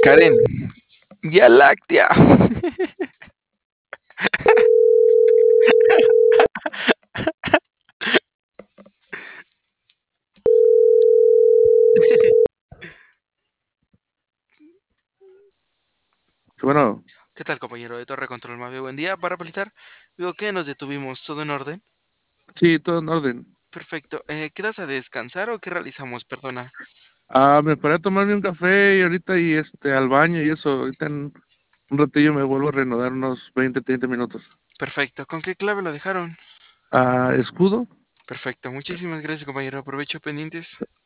Karen, Vía Láctea. Bueno, ¿Qué tal, compañero de Torre Control Mafia? Buen día para palitar. Digo que nos detuvimos, ¿todo en orden? sí, todo en orden. Perfecto. ¿Quedas a descansar o qué realizamos? Perdona. Me paré a tomarme un café y ahorita al baño y eso. Ahorita en un ratillo me vuelvo a reanudar unos 20, 30 minutos. Perfecto. ¿Con qué clave lo dejaron? Escudo. Perfecto. Muchísimas gracias, compañero. Aprovecho pendientes.